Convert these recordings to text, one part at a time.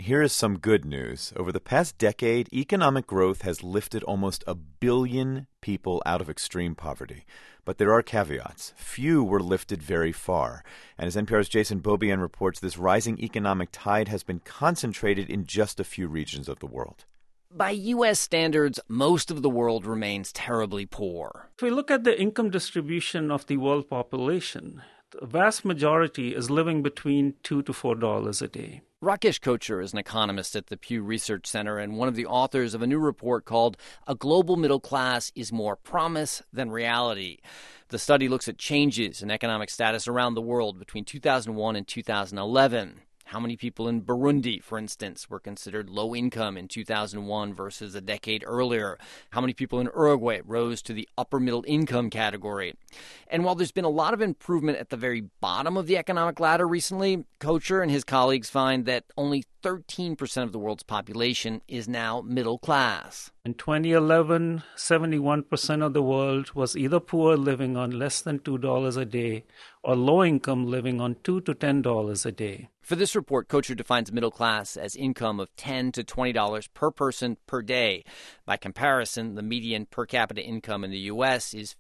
here is some good news. Over the past decade, economic growth has lifted almost 1 billion people out of extreme poverty. But there are caveats. Few were lifted very far. And as NPR's Jason Beaubien reports, this rising economic tide has been concentrated in just a few regions of the world. By U.S. standards, most of the world remains terribly poor. If we look at the income distribution of the world population, the vast majority is living between $2 to $4 a day. Rakesh Kochhar is an economist at the Pew Research Center and one of the authors of a new report called A Global Middle Class is More Promise Than Reality. The study looks at changes in economic status around the world between 2001 and 2011. How many people in Burundi, for instance, were considered low income in 2001 versus a decade earlier? How many people in Uruguay rose to the upper middle income category? And while there's been a lot of improvement at the very bottom of the economic ladder recently, Kochhar and his colleagues find that only 13% of the world's population is now middle class. In 2011, 71% of the world was either poor, living on less than $2 a day, or low income, living on $2 to $10 a day. For this report, Kochhar defines middle class as income of $10 to $20 per person per day. By comparison, the median per capita income in the U.S. is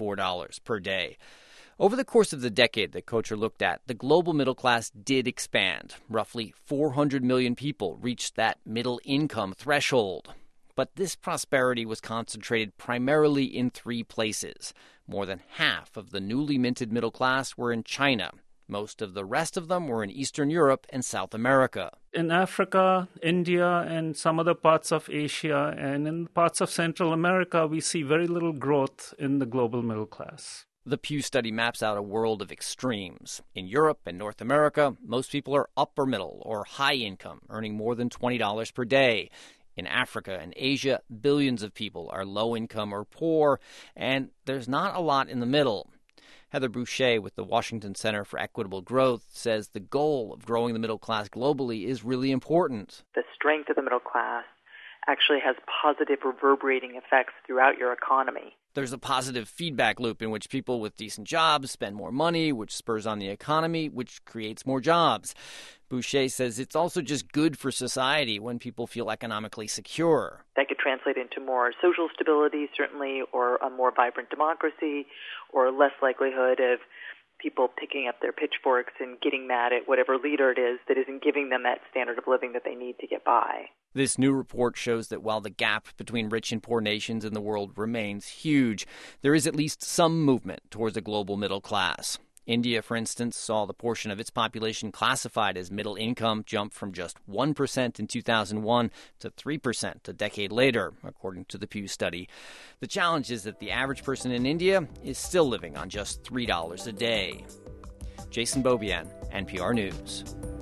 $54 per day. Over the course of the decade that Kochhar looked at, the global middle class did expand. Roughly 400 million people reached that middle income threshold. But this prosperity was concentrated primarily in 3 places. More than half of the newly minted middle class were in China. Most of the rest of them were in Eastern Europe and South America. In Africa, India, and some other parts of Asia, and in parts of Central America, we see very little growth in the global middle class. The Pew study maps out a world of extremes. In Europe and North America, most people are upper middle or high income, earning more than $20 per day. In Africa and Asia, billions of people are low income or poor, and there's not a lot in the middle. Heather Boucher with the Washington Center for Equitable Growth says the goal of growing the middle class globally is really important. The strength of the middle class actually has positive reverberating effects throughout your economy. There's a positive feedback loop in which people with decent jobs spend more money, which spurs on the economy, which creates more jobs. Boucher says it's also just good for society when people feel economically secure. That could translate into more social stability, certainly, or a more vibrant democracy, or less likelihood of people picking up their pitchforks and getting mad at whatever leader it is that isn't giving them that standard of living that they need to get by. This new report shows that while the gap between rich and poor nations in the world remains huge, there is at least some movement towards a global middle class. India, for instance, saw the portion of its population classified as middle income jump from just 1% in 2001 to 3% a decade later, according to the Pew study. The challenge is that the average person in India is still living on just $3 a day. Jason Beaubien, NPR News.